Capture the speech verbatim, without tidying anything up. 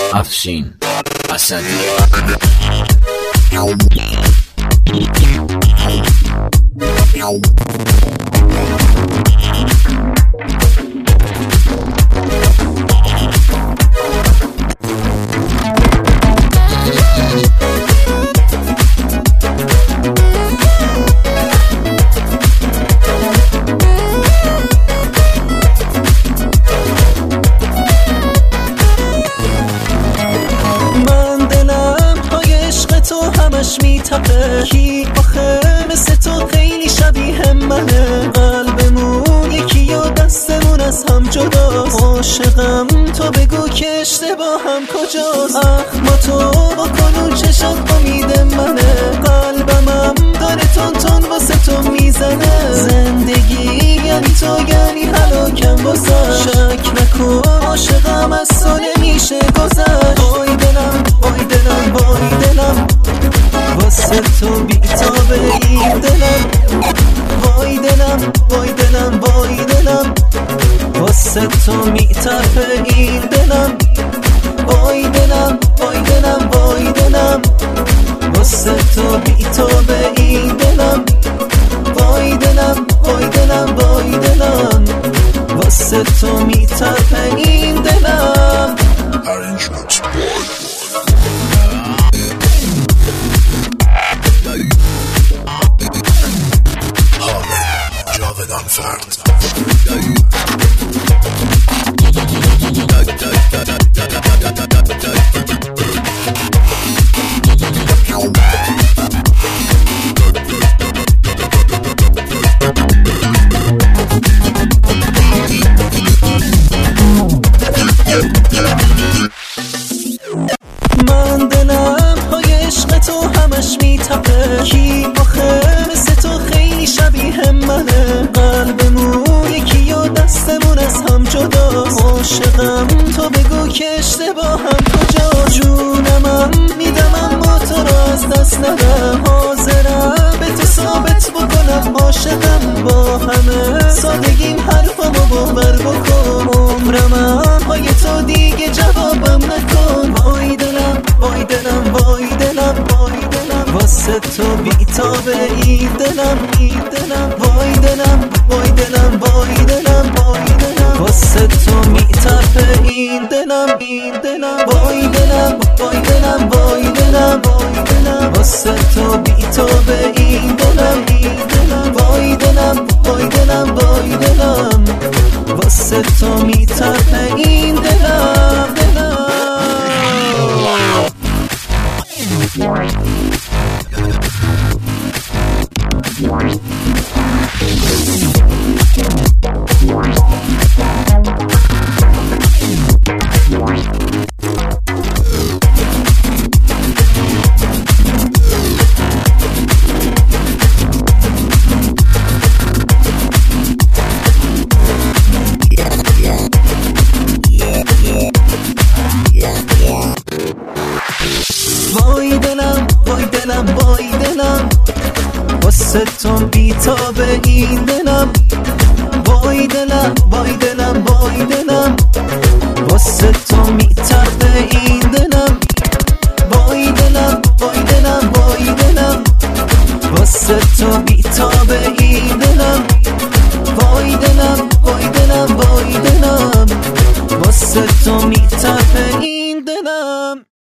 افشین اسدی. همش میتپه کی آخه مثل تو خیلی شبیه منه، قلبمون یکی و دستمون از هم جداست، عاشقم تو بگو که اشتباهم کجاست، اخ ما تو با کنون چشات امید منه، قلبمم داره تون تون واسه تو میزنه، زندگی یعنی تو یعنی هلاکم واسه، شک نکن عاشقم از تو نمیشه گذشت، وای دلم وای دلم وای دلم واسه تو بیتابه این دلم، وای دلم وای دلم وای دلم واسه تو میتپه این دلم، وای دلم وای دلم وای دلم واسه تو بیتابه این دلم، وای دلم وای دلم وای دلم واسه تو میتپه این دلم. جاودان فرد من دلم های عشق تو همش میتپه کی آخه مثل تو خیلی شبیه منه، قلبمون یکی و دستمون از هم جداست، عاشقم تو بگو که اشتباهم کجا، جونمم میدم اما تو را از دست ندم، حاضرم به تو ثابت بکنم عاشقم، با همه سادگیم حرفمو باور بکن، عمرمم های تو دیگه جوابم نکن، وای دلم وای دلم وای دلم وای دلم واسه تو بیتابه این دلم این دلم، وای دلم وای دلم وای دلم وای دلم واسه تو میتپه این دلم این دلم، وای دلم وای دلم وای دلم وای دلم واسه تو بیتابه این دلم این دلم، وای دلم وای دلم وای دلم واسه تو میتپه این دلم دلم. وای دلم وای دلم وای دلم واسه تو بیتابه این دلم، وای دلم وای دلم وای دلم واسه تو میتپه این دلم، وای دلم وای دلم وای دلم واسه تو بیتابه این دلم، وای دلم وای دلم وای دلم واسه تو میتپه این دلم.